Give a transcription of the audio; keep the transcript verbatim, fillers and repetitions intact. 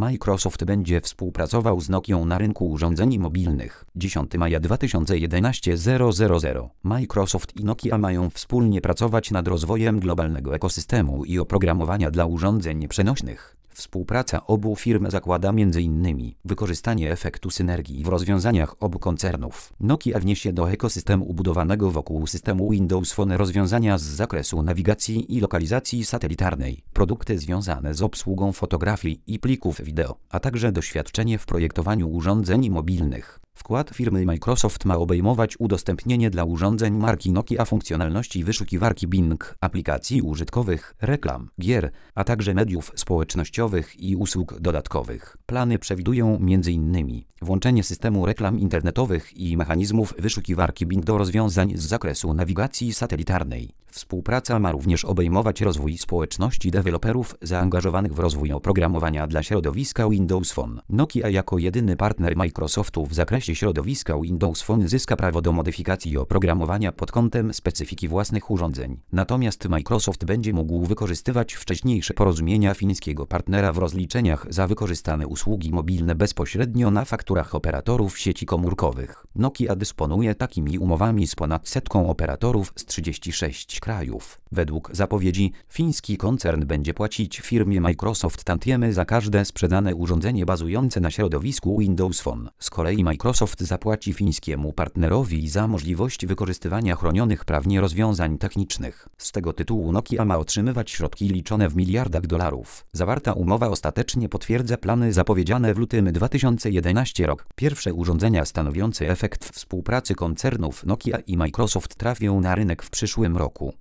Microsoft będzie współpracował z Nokią na rynku urządzeń mobilnych. dziesiątego maja dwa tysiące jedenastego Microsoft i Nokia mają wspólnie pracować nad rozwojem globalnego ekosystemu i oprogramowania dla urządzeń przenośnych. Współpraca obu firm zakłada między innymi wykorzystanie efektu synergii w rozwiązaniach obu koncernów. Nokia wniesie do ekosystemu ubudowanego wokół systemu Windows Phone rozwiązania z zakresu nawigacji i lokalizacji satelitarnej, produkty związane z obsługą fotografii i plików wideo, a także doświadczenie w projektowaniu urządzeń mobilnych. Wkład firmy Microsoft ma obejmować udostępnienie dla urządzeń marki Nokia funkcjonalności wyszukiwarki Bing, aplikacji użytkowych, reklam, gier, a także mediów społecznościowych i usług dodatkowych. Plany przewidują między innymi włączenie systemu reklam internetowych i mechanizmów wyszukiwarki Bing do rozwiązań z zakresu nawigacji satelitarnej. Współpraca ma również obejmować rozwój społeczności deweloperów zaangażowanych w rozwój oprogramowania dla środowiska Windows Phone. Nokia jako jedyny partner Microsoftu w zakresie środowiska Windows Phone zyska prawo do modyfikacji oprogramowania pod kątem specyfiki własnych urządzeń. Natomiast Microsoft będzie mógł wykorzystywać wcześniejsze porozumienia fińskiego partnera w rozliczeniach za wykorzystane usługi mobilne bezpośrednio na fakturach operatorów sieci komórkowych. Nokia dysponuje takimi umowami z ponad setką operatorów z trzydziestu sześciu krajów. Według zapowiedzi fiński koncern będzie płacić firmie Microsoft tantiemy za każde sprzedane urządzenie bazujące na środowisku Windows Phone. Z kolei Microsoft zapłaci fińskiemu partnerowi za możliwość wykorzystywania chronionych prawnie rozwiązań technicznych. Z tego tytułu Nokia ma otrzymywać środki liczone w miliardach dolarów. Zawarta umowa ostatecznie potwierdza plany zapowiedziane w lutym dwa tysiące jedenastego roku. Pierwsze urządzenia stanowiące efekt współpracy koncernów Nokia i Microsoft trafią na rynek w przyszłym roku.